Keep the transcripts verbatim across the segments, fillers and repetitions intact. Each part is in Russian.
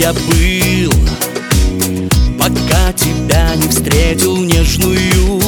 я был, пока тебя не встретил нежную.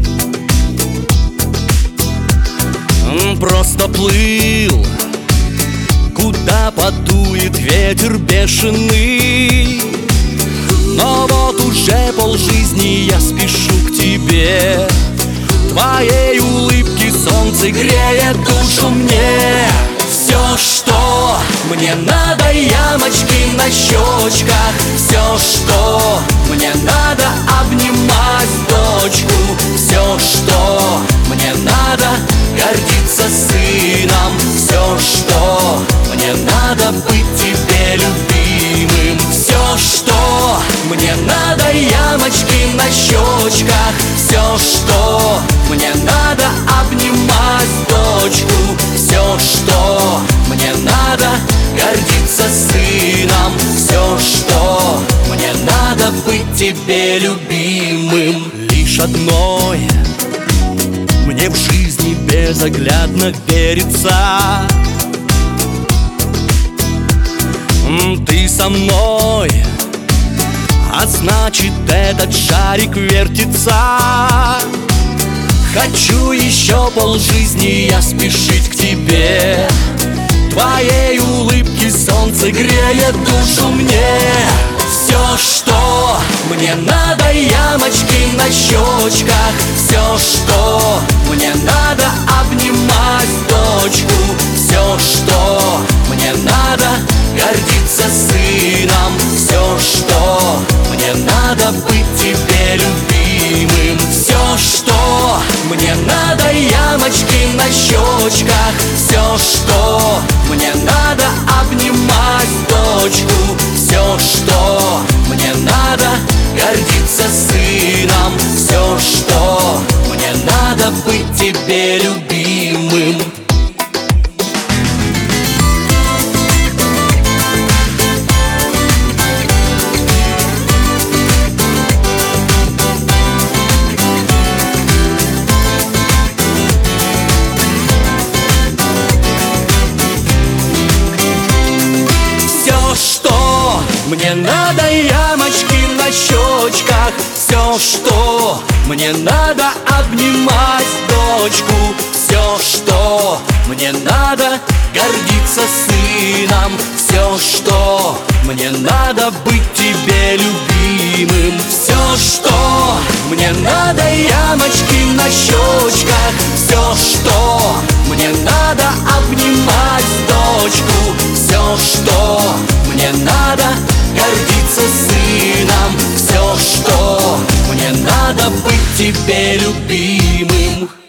Просто плыл, куда подует ветер бешеный. Но вот уже полжизни я спешу к тебе. Твоей улыбки солнце греет душу мне. Все, что мне надо, ямочки на щечках. Все, что мне надо, обнимать дочку. Все, что мне надо, гордиться сыном. Все, что мне надо, быть тебе любимым. Все, что мне надо, ямочки на щечках. Все, что мне надо, обнимать дочку. Все, что мне надо, гордиться сыном. Все, что мне надо, быть тебе любимым. Лишь одной мне в жизни безоглядно верится: ты со мной, а значит этот шарик вертится. Хочу еще полжизни я спешить к тебе. Твоей улыбки солнце греет душу мне. Все, что мне надо, ямочки на щечках. Все, что мне надо, обнимать дочку. Все, что мне надо, гордиться сыном. Все, что мне надо, быть тебе любимым. Все, что мне надо, ямочки на щечках. Все, что мне надо, обнимать дочку. Все, что мне надо, гордиться сыном. Все, что мне надо, быть тебе любимым. Мне надо, ямочки на щечках. Все, что мне надо, обнимать дочку. Все, что мне надо, гордиться сыном. Все, что мне надо, быть тебе любимым. Все, что мне надо, ямочки на щечках. Все, что мне надо, обнимать дочку. Все, что мне надо, гордиться сыном. Все, что мне надо, быть тебе любимым.